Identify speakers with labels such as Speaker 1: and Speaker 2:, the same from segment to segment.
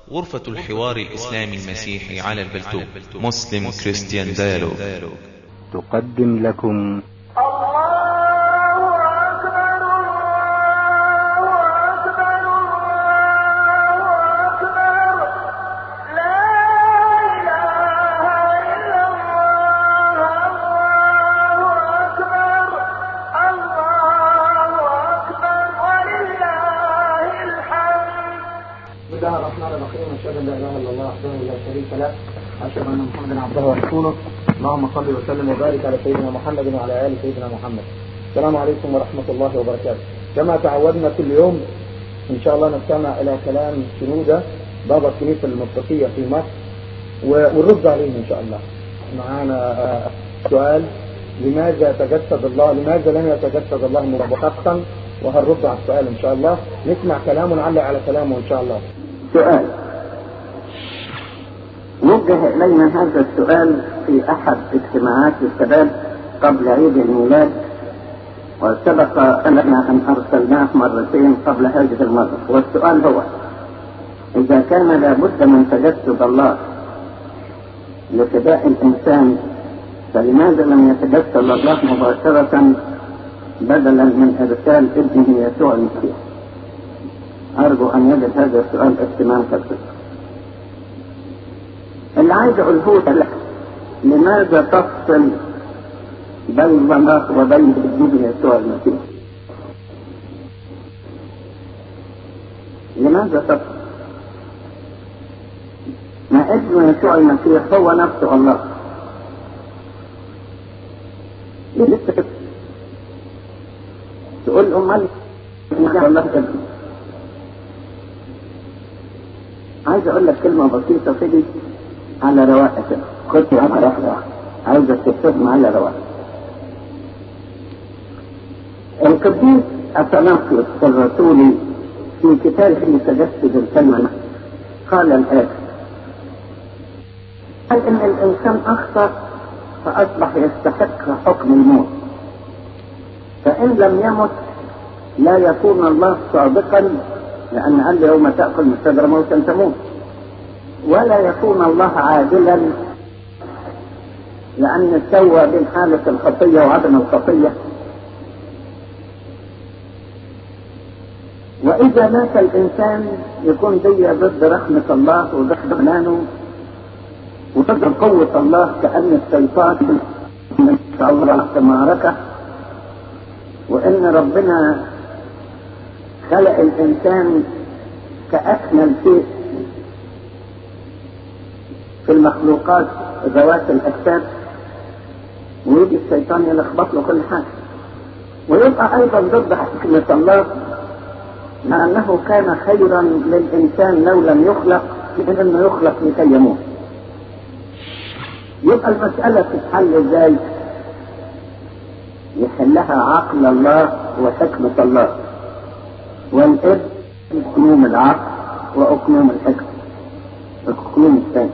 Speaker 1: غرفة الحوار الإسلامي المسيحي على البلتوب. مسلم كريستيان ديالوج
Speaker 2: تقدم لكم
Speaker 3: أشهد أن لا إله إلا الله وحده لا شريك له، أشهد أن محمدا عبده ورسوله. اللهم صل وسلم وبارك على سيدنا محمد وعلى آل سيدنا محمد. السلام عليكم ورحمة الله وبركاته. كما تعودنا كل يوم إن شاء الله نستمع إلى كلام شنودة بابا الكنيسة المرقسية في مصر ونرد عليه إن شاء الله. معانا سؤال: لماذا تجسد الله؟ لماذا لم يتجسد الله مباشرة؟ وهنرد على السؤال إن شاء الله. نسمع كلامه ونعلق على كلامه إن شاء الله.
Speaker 4: سؤال وجه إلينا هذا السؤال في أحد اجتماعات الشباب قبل عيد الميلاد، وسبق لنا أن أرسلناه مرتين قبل هذه المرة. والسؤال هو: إذا كان لابد من تجسد الله لفداء الإنسان، فلماذا لم يتجسد الله مباشرة بدلا من إرسال ابنه يسوع المسيح؟ أرجو أن يجد هذا السؤال اهتمام كثير. اللي عايز أقوله لك: لماذا تفصل بين الله وبين ابنه يسوع المسيح؟ لماذا تفصل؟ ما ابن يسوع المسيح هو نفسه الله. تقول أمال الله ابن. عايز اقول لك كلمة بسيطة كده على رواقة كده، خدت على واحدة عايزك تكتب على رواقة. القديس أثناسيوس الرسولي في كتابه تجسد الكلمة قال الآتي: قال إن الإنسان أخطأ فأصبح يستحق حكم الموت، فإن لم يمت لا يكون الله صادقا، لأن قال له: يوم تأكل من الشجرة موتا تموت. ولا يكون الله عادلا، لأن سوى بين حالة الخطية وعدم الخطية. وإذا مات الإنسان يكون دي ضد رحمة الله وضد حنانه وضد قوة الله، كأن الشيطان الله في معركة، وإن ربنا خلق الإنسان كأكمل شيء في المخلوقات ذوات الأجساد، ويجي الشيطان يلخبط له كل حاجة. ويبقى أيضا ضد حكمة الله، مع أنه كان خيرا للإنسان لو لم يخلق، من أنه يخلق لكي يموت. يبقى المسألة تتحل إزاي؟ يحلها عقل الله وحكمة الله، والابن أقنوم العقل وأقنوم الحكمة، الأقنوم الثاني.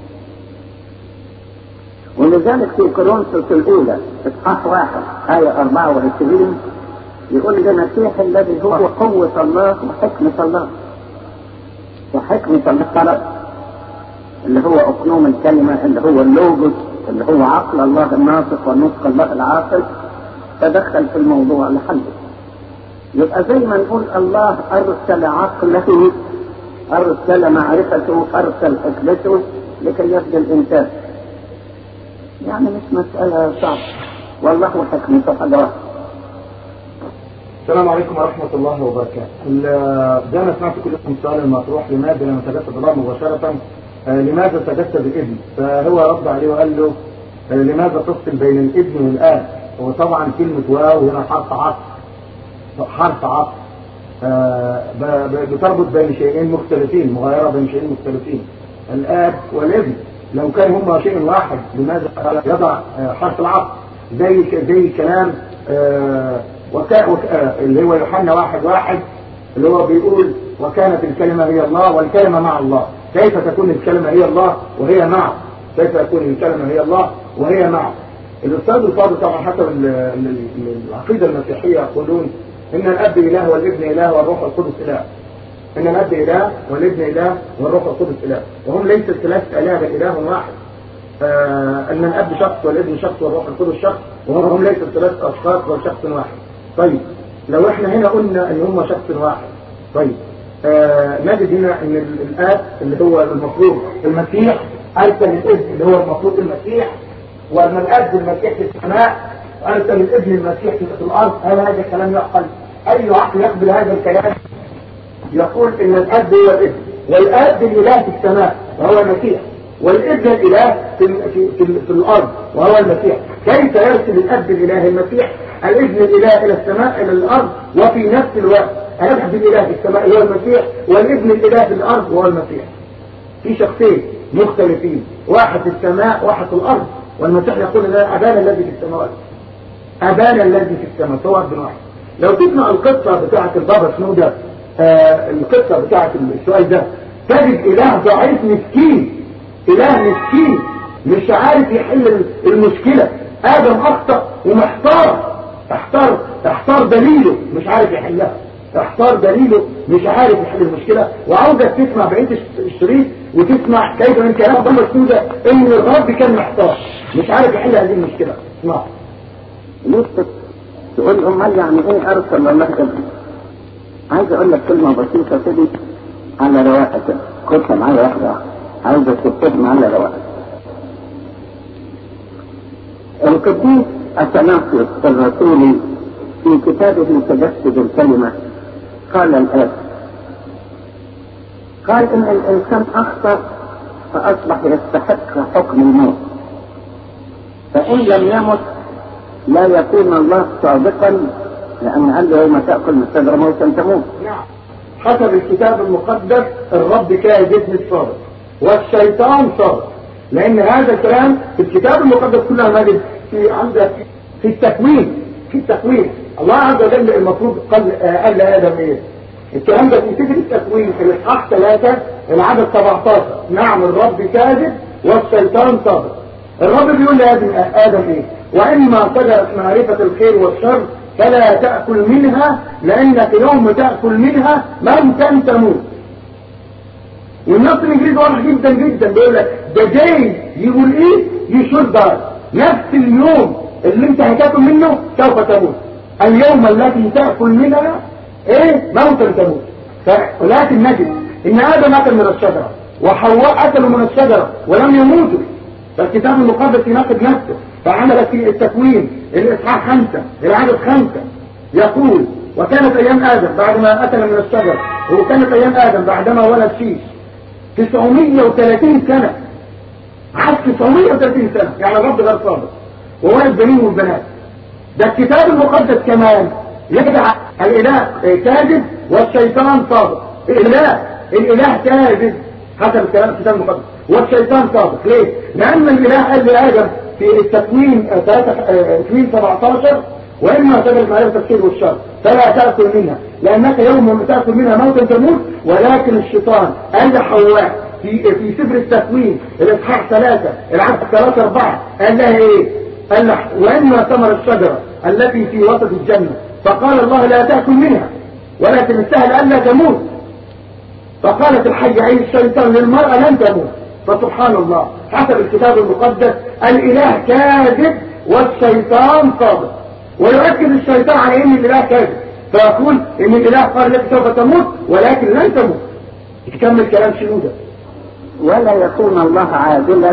Speaker 4: ولذلك في كورنثوس الأولى إصحاح 1 آية 24 يقول: المسيح الذي هو قوة الله وحكمة الله. وحكمة الله اللي هو أقنوم الكلمة، اللي هو اللوجوس، اللي هو عقل الله الناطق ونطق الله العاقل، تدخل في الموضوع لحله. يبقى زي ما نقول الله أرسل عقله، أرسل معرفته، أرسل حكمته لكي يفدي الإنسان. يعني مش مسألة صعبة، والله حكمته حاجة واحدة.
Speaker 3: السلام عليكم ورحمة الله وبركاته. زي ما سمعت كلكم السؤال المطروح: لماذا لم يتجسد الله مباشرة؟ لماذا تجسد الابن؟ فهو رد عليه وقال له: لماذا تفصل بين الابن والآب؟ وطبعا كلمة واو هنا حرف عطف، بتربط بين شيئين مختلفين، مغايرة بين شيئين مختلفين، الآب والابن. لو كان هما شيء واحد لماذا يضع حرف العطف؟ زي كلام اللي هو يوحنا 1:1 اللي هو بيقول: وكانت الكلمة هي الله والكلمة مع الله. كيف تكون الكلمة هي الله وهي معه؟ كيف تكون الكلمة هي الله وهي معه؟ الأستاذ الفاضل طبعا حسب العقيدة المسيحية يقولون إن الأب إله والابن إله والروح القدس إله. ان الاب اله والابن اله والروح القدس اله، وهم ليس ثلاثه اله بل اله واحد. ان الاب شخص والابن شخص والروح القدس شخص، وهم ليس ثلاث اشخاص بل شخص واحد. طيب لو احنا هنا قلنا ان هم شخص واحد، طيب نجد هنا ان الاب اللي هو المفروض المسيح ارسل الابن اللي هو المفروض المسيح، وان الاب المسيح في السماء ارسل الابن المسيح في الارض. هذا الكلام يعقل؟ اي عقل يقبل هذا الكلام؟ يقول ان الاب هو الابن، والاب الاله في السماء وهو المسيح، والابن الاله في الارض وهو المسيح. كيف يرسل الاب الاله المسيح الابن الاله الى السماء الى الارض، وفي نفس الوقت الاب الاله في السماء هو المسيح والابن الاله في الارض وهو المسيح؟ في شخصين مختلفين، واحد في السماء واحد في الارض. والمسيح يقول لا ابانا الذي في السماوات، ابانا الذي في السماء، هو ابن واحد. لو تسمع القصه بتاعه البابا شنودة، القصه بتاعه السؤال ده، تجد اله ضعيف مسكين، اله مسكين مش عارف يحل المشكله. ادم اخطا ومحتار، احتار دليله مش عارف يحلها، احتار دليله مش عارف يحل المشكله. وعاوزك تسمع بقيه الشريط وتسمع كيف من كلام بابا شنودة ان الرب كان محتار مش عارف يحل هذه المشكله. اسمع.
Speaker 4: نفسك تقول امال يعني ايه ارسل الله كده؟ عايز اقول لك كلمه بسيطه كده على رواقه كده، خدها معايا واحده، عايزك تكتب على رواقه. القديس اثناسيوس الرسولي في كتابه تجسد الكلمه قال الآتي: قال ان الانسان اخطأ فاصبح يستحق حكم الموت، فان لم يمت لا يكون الله صادقا، لان قال له يوم تاكل من الشجره موتا تموت.
Speaker 3: نعم، حسب الكتاب المقدس الرب كاذب مش صادق، والشيطان صادق، لان هذا الكلام في الكتاب المقدس كلها ماجد في عندك في التكوين الله عز وجل المفروض قال لآدم ايه؟ الكلام ده في سفر التكوين في الاصحاح 3 العدد 17. نعم الرب كاذب والشيطان صادق. الرب بيقول لآدم ايه؟ واما شجرة معرفة الخير والشر فلا تأكل منها لانك يوم تأكل منها موتا تموت. والنص الانجليزي واضح جدا جدا بيقول لك ده جاي يقول ايه؟ يشور دار نفس اليوم اللي انت هتاكل منه سوف تموت، اليوم الذي تأكل منها ايه؟ موتا تموت. ولكن نجد ان ادم اكل من الشجرة وحواء اكلوا من الشجرة ولم يموتوا، فالكتاب المقدس يناقض نفسه. فعندك في التكوين الاصحاح 5 العدد 5 يقول: وكانت ايام ادم بعد ما اكل من الشجرة، وكانت ايام ادم بعدما ولد شيش 930 سنة، عاش 930 سنة، يعني الرب غير صادق، وولد بنين والبنات. ده الكتاب المقدس كمان يجعل الاله كاذب والشيطان صادق. الاله كاذب حسب الكلام الكتاب المقدس، والشيطان صادق. ليه؟ لان الاله قال لادم في التكوين 17: واما شجرة معرفة الخير والشر فلا تاكل منها لانك يوم تاكل منها موتا تموت. ولكن الشيطان قال لحواء في سفر التكوين الاصحاح 3 العدد 3-4 قال لها ايه؟ قال لها: واما ثمر الشجرة التي في وسط الجنة فقال الله لا تاكل منها ولكن السهل الا تموت. فقالت الحية اي الشيطان للمرأة لن تموت. فسبحان الله حسب الكتاب المقدس الاله كاذب والشيطان صادق، ويؤكد الشيطان على ان الاله كاذب، فيقول ان الاله قال لك سوف تموت ولكن لن تموت. يكمل كلام شنودة:
Speaker 4: ولا يكون الله عادلا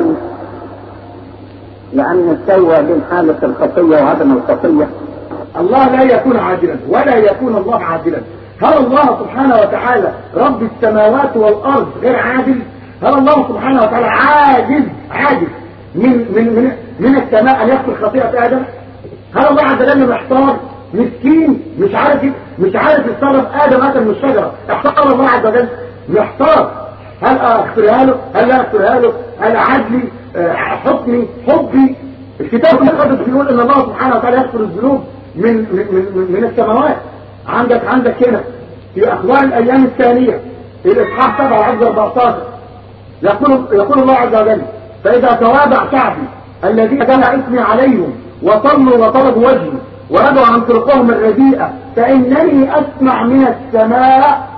Speaker 4: لأن سوى بين حالة الخطية وعدم الخطية.
Speaker 3: الله لا يكون عادلا، ولا يكون الله عادلا. هل الله سبحانه وتعالى رب السماوات والأرض غير عادل؟ هل الله سبحانه وتعالى عاجز من السماء أن يغفر خطيئة آدم؟ هل الله عز وجل محتار مسكين مش عارف يتصرف؟ آدم أكل من الشجرة، احتار الله عز وجل؟ محتار. هل أغفرها له؟ هل لا أغفرها له؟ هل عدلي؟ حبي؟ الكتاب المقدس بيقول ان الله سبحانه وتعالى يغفر الذنوب من السماوات. عندك هنا في اخبار الايام الثانية الاصحاح 7 العدد 14 يقول الله عز وجل: فاذا توابع شعبي الذين كان اسمي عليهم وصلوا وطلبوا وجهي ورجعوا عن طرقهم الرديئة فانني اسمع من السماء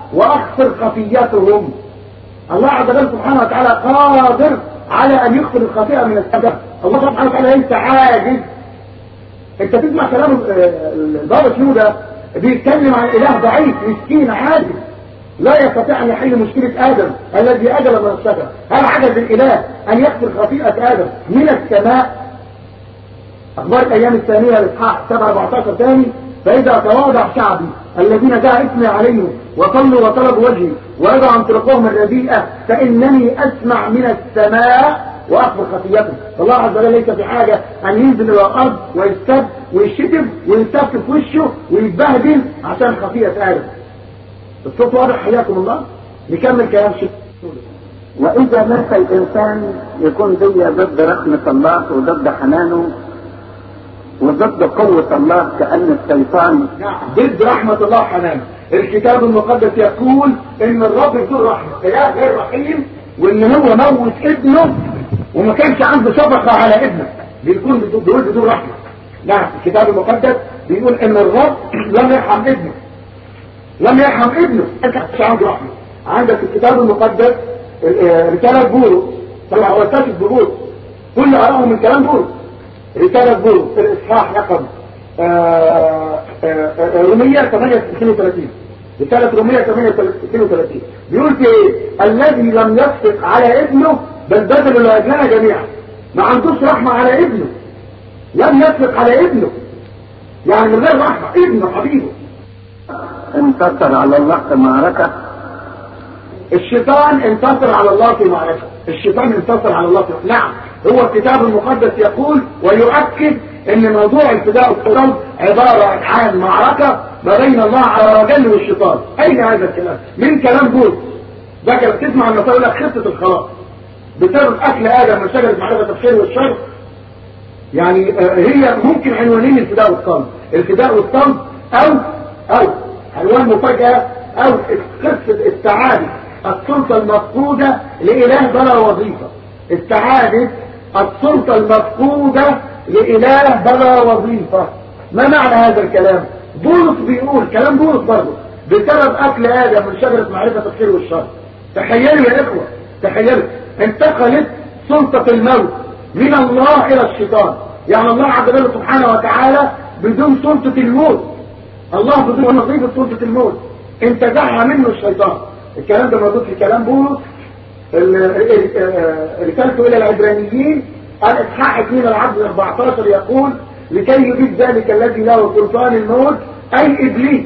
Speaker 3: واغفر خطيئتهم. الله عز وجل سبحانه وتعالى قادر على ان يغفر الخطيئة من السبب. الله سبحانه وتعالى ليس عاجز. انت تسمع كلام البابا شنودة بيتكلم عن اله ضعيف مسكين عاجز لا يستطيع ان يحل مشكلة ادم الذي اجل من الشجر. هل عجز الاله ان يغفر خطيئة ادم من السماء؟ اخبار الايام الثانية الاصحاح 7-14 ثاني: فاذا تواضع شعبي الذين جاء اسمي عليهم وصلوا وطلبوا وجهي ويضعوا عن طرقهم الرديئة فانني اسمع من السماء واغفر خطيئتهم. فالله عز وجل ليس في حاجة ان ينزل الى الارض ويستب ويشتم ويستبك في وشه ويتبهدل عشان خطيئة ادم. الصوت واضح حياكم الله. نكمل كلام شيخ.
Speaker 4: وإذا مات الإنسان يكون دي ضد رحمة الله وضد حنانه وضد قوة الله، كأن الشيطان
Speaker 3: ضد رحمة الله وحنانه. الكتاب المقدس يقول ان الرب ذو رحمة، اله غير رحيم، وان هو موت ابنه وما كانش عنده شفقة على ابنه، بيكون ضد ذو رحمة. نعم الكتاب المقدس بيقول ان الرب لم يرحم ابنه، لم يرحم ابنه، ما كانش عنده رحمة. عندك الكتاب المقدس رسالة بولس، طبعا هو ساكت بولس، كل آراءهم من كلام بولس. رسالة بولس في الإصحاح رقم رومية 8:32، رسالة رومية 8:32 بيقول في ايه؟ الذي لم يشفق على ابنه بل بذل لأجلنا جميعا. ما عندوش رحمة على ابنه، لم يشفق على ابنه، يعني من غير رحمة. ابنه حبيبه
Speaker 4: انتصر على الله في معركة.
Speaker 3: الشيطان انتصر على الله في معركة. الشيطان انتصر على الله في معركة. نعم هو الكتاب المقدس يقول ويؤكد ان موضوع الفداء والصلب عبارة عن معركة ما بين الله عز وجل والشيطان. اين هذا الكلام؟ من كلام بولس. ده كلام تسمع النصارى يقول لك خطة الخلاص بسبب اكل ادم من شجرة معرفة الخير والشر. يعني هي ممكن عنوانين الفداء والصلب: الفداء والصلب او عنوان مفاجأة او قصة استعادة السلطة المفقودة لإله بلا وظيفة. استعادة السلطة المفقودة لإله بلا وظيفة. ما معنى هذا الكلام؟ بولس بيقول كلام بولس برضه بسبب أكل آدم من شجرة معرفة الخير والشر. تخيلوا يا إخوة، تخيلوا انتقلت سلطة الموت من الله إلى الشيطان. يعني الله عز وجل سبحانه وتعالى بدون سلطة الموت، الله بدون وظيفة سلطة الموت انتزعها منه الشيطان. الكلام ده موجود في كلام بولس رسالته الى العبرانيين الاصحاح 2:14 يقول: لكي يجيب ذلك الذي له سلطان الموت اي ابليس.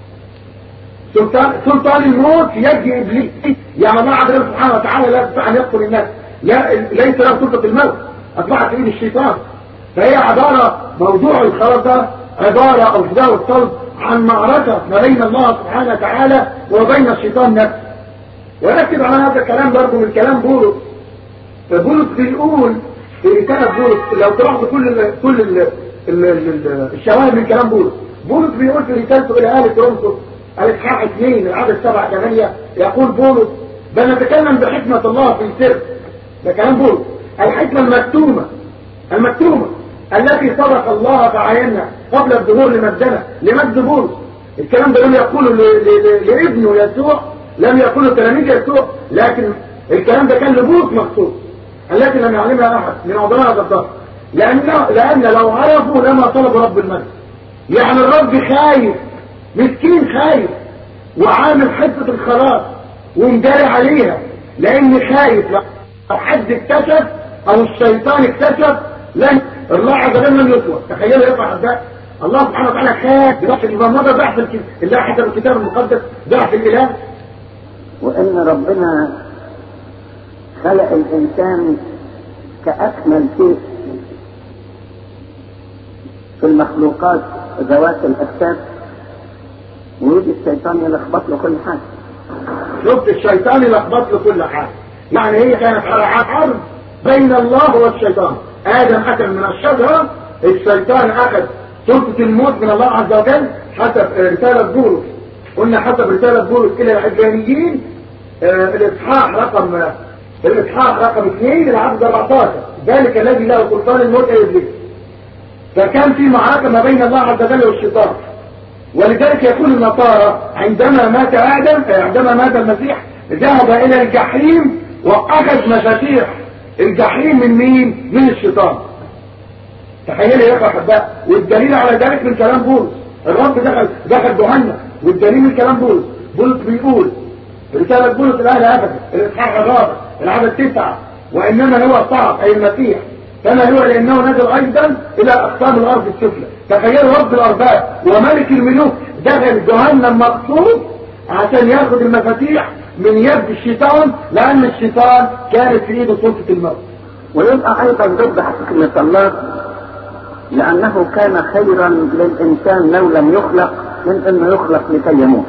Speaker 3: سلطان الموت في يد ابليس. يعني الله عز وجل سبحانه وتعالى لا يستطيع ان يقتل الناس، ليس له سلطة الموت، اصبحت في ايد الشيطان. فهي عبارة، موضوع الخلاص ده عبارة او فداء والصلب عن معركة ما بين الله سبحانه وتعالى وبين الشيطان نفسه. وركز على هذا الكلام برضه من كلام بولس. فبولس بيقول في رسالة بولس، لو تلاحظوا كل الشواهد من كلام بولس. بولس بيقول في رسالته الى آل كورنثوس الاصحاح 2 العدد 7-8 يقول بولس: بل نتكلم بحكمة الله في سر. ده كلام بولس. الحكمة المكتومة التي صدق الله فعيننا قبل الظهور لمجد بولس. الكلام ده لم يقوله لابنه يسوع، لم يقوله تلاميذ يسوع، لكن الكلام ده كان لبولس مخصوص التي لم يعلمها احد من عظماء هذا الظهر، لان لو عرفوا لما طلبوا رب المجد. يعني الرب خايف، مسكين خايف، وعامل حته الخلاص ومداري عليها، لان خايف لو حد اكتشف او الشيطان اكتشف لن الله عز وجل لم يطلق. تخيلوا يرفع ده الله سبحانه وتعالى خاف بضعف. يبقى ماذا ضعف الله حسب الكتاب المقدس؟ ضعف الاله.
Speaker 4: وان ربنا خلق الانسان كاكمل شيء في المخلوقات ذوات الاجساد، ويجي الشيطان يلخبط له كل حاجه.
Speaker 3: شفت الشيطان يلخبط له كل حاجه. يعني هي كانت حرب بين الله والشيطان. آدم أكل من الشجرة، الشيطان أخذ سلطة الموت من الله عز وجل حسب رسالة بولس. قلنا حسب رسالة بولس إلى العبرانيين الإصحاح رقم 2 العدد 14: ذلك الذي له سلطان الموت أي إبليس. فكان في معركة ما بين الله عز وجل والشيطان. ولذلك يقول النصارى عندما مات آدم، عندما مات المسيح ذهب إلى الجحيم وأخذ مفاتيح الجحيم من مين؟ من الشيطان. تخيل يا أحباء، والدليل على ذلك من كلام بولس. الرب دخل جهنم، والدليل من كلام بولس. بولس بيقول رسالة بولس الأهل أبدا الإصحاح 11 العدد 9: وإنما هو صعد أي المسيح كما هو لأنه نزل أيضا إلى أقطاب الأرض السفلى. تخيلوا رب الأرباب وملك الملوك دخل جهنم مقصود عشان ياخد المفاتيح من يد الشيطان، لأن الشيطان كانت في إيده سلطة الموت.
Speaker 4: ويبقى أيضا ضد حكمة الله، لأنه كان خيرا للإنسان لو لم يخلق من أنه يخلق لكي يموت.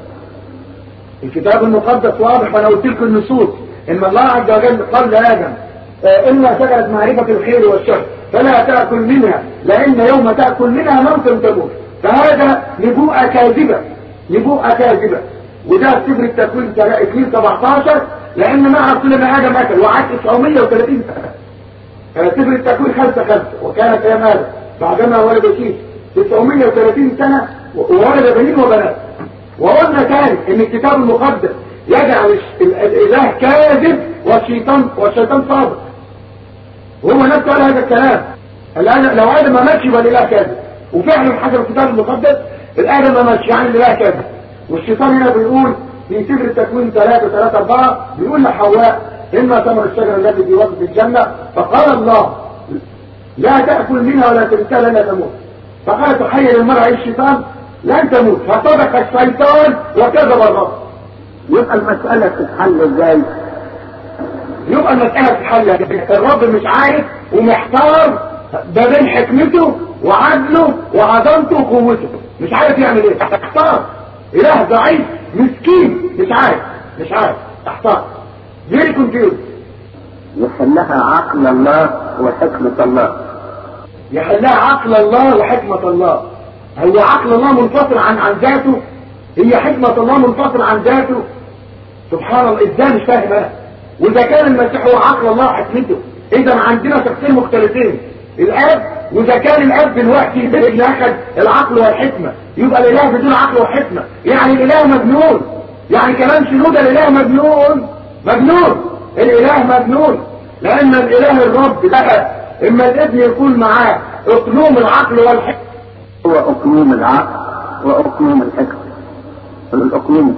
Speaker 3: الكتاب المقدس واضح، وأنا قلت لكم النصوص إن الله عز وجل قال لآدم: إلا شجرة معرفة الخير والشر فلا تأكل منها لأن يوم تأكل منها موتا تموت. فهذا نبوءة كاذبة، نبوءة كاذبة. وده سفر التكوين 2:17، لأن مع رسول الله آدم أكل وعاش 930 سنة. سفر التكوين 5:5: وكان أيام آدم بعدما ولد شيش 930 سنة وولد بنين وبنات. وقلنا تاني إن الكتاب المقدس يجعل الإله كاذب والشيطان صادق. وهو نفسه قال هذا الكلام، لو آدم ما ماشي يبقى الإله كاذب. وفعلا حسب الكتاب المقدس الآدم ما ماشي يعني الإله كاذب. والشيطان هنا بيقول في سفر التكوين 3:4 بيقول لحواء: إما ثمر الشجرة التي في وسط الجنة فقال الله لا تأكل منها ولا تمسها لا تموت. فقال تخيل المرأة الشيطان لن تموت، فصدق الشيطان وكذب الرب.
Speaker 4: يبقى المسألة تتحل ازاي؟
Speaker 3: يبقى المسألة تتحل الرب مش عارف ومحتار ده بين حكمته وعدله وعظمته وقوته، مش عارف يعمل ايه، احتار. اله ضعيف مسكين مش عارف احتار. غير كونفيوز.
Speaker 4: يحلها عقل الله وحكمة الله.
Speaker 3: يحلها عقل الله وحكمة الله. هو عقل الله منفصل عن ذاته؟ هي حكمة الله منفصل عن ذاته؟ سبحان الله، ازاي مش فاهم انا؟ واذا كان المسيح هو عقل الله وحكمته، اذا عندنا شخصين مختلفين، الاب. واذا كان الاب دلوقتي اخذ العقل والحكمة، يبقى الاله بدون عقل وحكمة، يعني الاله مجنون. يعني كلام شنودة الاله مجنون الاله مجنون، لان الاله الرب ده اما الابن يكون معاه اقنوم العقل والحكمة.
Speaker 4: هو اقنوم العقل واقنوم الحكمة. الاقنوم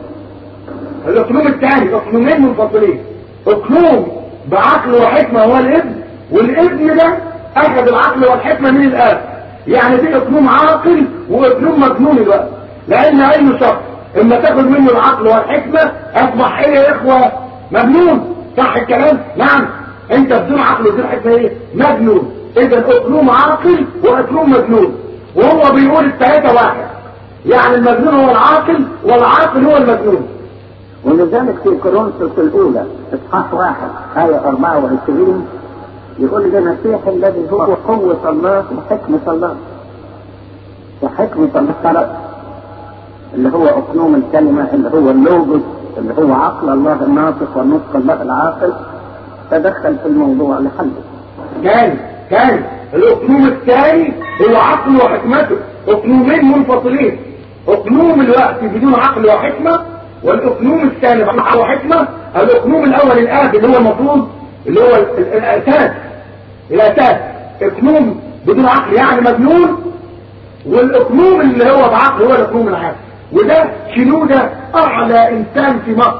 Speaker 3: الثاني اقنومين منفصلين. اقنوم بعقل وحكمة هو الابن، والابن ده اخذ العقل والحكمة من الاب. يعني دي اقنوم عاقل واقنوم مجنون الوقت، لان اي شخص اما تاخذ منه العقل والحكمة اصبح ايه يا اخوة؟ مجنون. صح الكلام؟ نعم. انت بدون عقل وبدون حكمة ايه؟ مجنون. اذا اقنوم عاقل واقنوم مجنون، وهو بيقول الثلاثة واحد. يعني المجنون هو العاقل والعاقل هو المجنون.
Speaker 4: ولذلك في كورنثوس الأولى إصحاح 1:24 يقول: المسيح الذي هو قوة الله وحكمة الله. وحكمة الله اللي هو أقنوم الكلمة، اللي هو اللوجوس، اللي هو عقل الله الناطق والنطق الله العاقل، تدخل في الموضوع لحله.
Speaker 3: كان الأقنوم الثاني هو عقل وحكمته، أقنومين منفصلين. أقنوم الوقت بدون عقل وحكمة، والأقنوم الثاني بعقل وحكمة. الأقنوم الأول الآب اللي هو المفروض اللي هو الأساس أقنوم بدون عقل يعني مجنون، والأقنوم اللي هو بعقل هو الأقنوم العاقل. وده شنودة أعلى إنسان في مصر،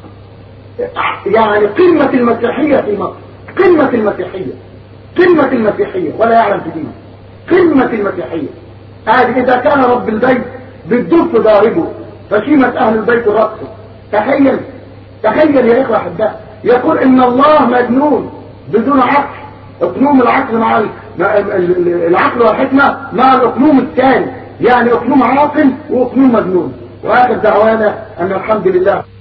Speaker 3: يعني قمة المسيحية في مصر، قمة المسيحية ولا يعلم في دينه، قمة المسيحية. هذه إذا كان رب البيت بالدف ضاربه فشيمة أهل البيت رقصه. تخيل يا إخوة أحباء، يقول إن الله مجنون بدون عقل. اقنوم العقل مع العقل والحكمة مع الاقنوم الثاني، يعني اقنوم عاقل واقنوم مجنون. وآخر دعوانا أن الحمد لله.